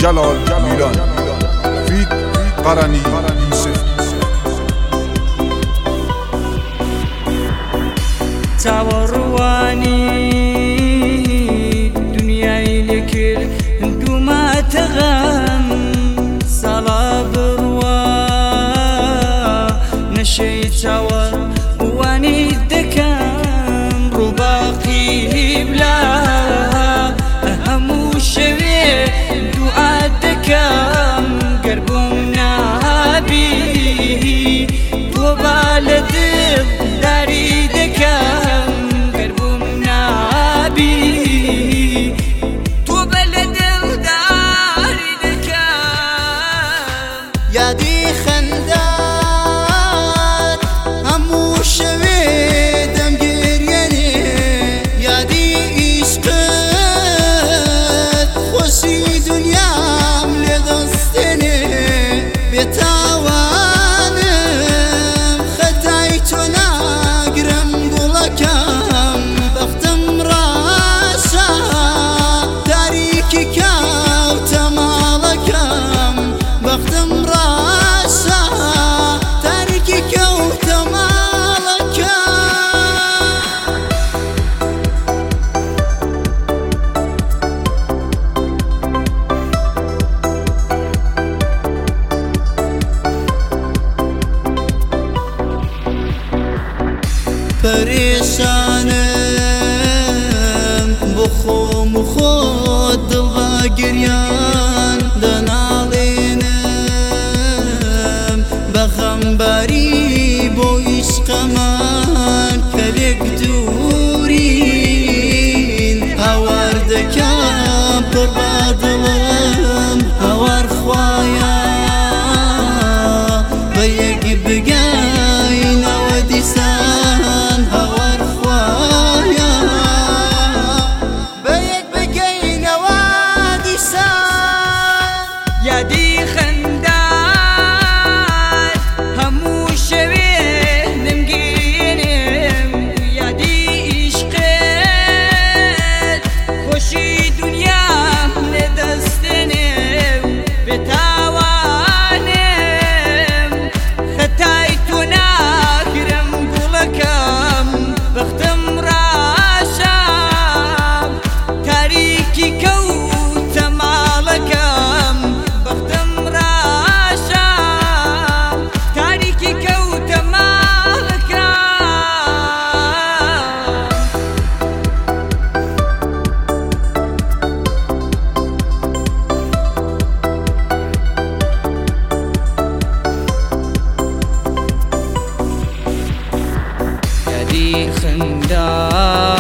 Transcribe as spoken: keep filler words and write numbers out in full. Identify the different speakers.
Speaker 1: جلال میلان فید قرنی یوسف
Speaker 2: تاوەڕوانی دنیای لێکرد دووماتە غەم ساڵا بڕوا نەشەی چاوەڕوانی دەکەم ڕووباقی بلا هەموو شەوێ دوعا دەکەم گەر بۆم نابی تۆ با لە دڵ داری دەکەم گەر بۆم نابی تۆ بە لە دڵ داری دەکەم
Speaker 3: یادی خەندات هەموو شەوێ دەمگریێنێ یادی عیشقت خۆشی دونیام لێ دەستێنێ بێتاوانم خەتای تۆ ناگرم گوڵەکەم بەختم ڕاشە تاریکی کەوتە ماڵەکەم بەختم ڕاشە تاریکی کەوتە ماڵەکەم پەرێشانم بۆ خۆم و خۆت دڵغا گریان دەناڵێنم بە غەمباری بۆ عیشقەمان کە لێک دوورین هاوار دەکەم پڕ بە دڵم هاوار خوایە بە یەک بگەینەوە دیسان هاوار خوایە بە یەک بگەینەوە دیسان
Speaker 2: یادی خەندات هەموو شەوێ دەمگێنێم یادی عیشقت خۆشی دونیام لێ دەستێنێم بێتاوانم خەتای تۆ ناگرم گوڵەکەم بەختم ڕاشە تاریکی کەوتە ماڵەکەم بەختم ڕاشە تاریکی کەوتە ماڵەکەم یادی خەندات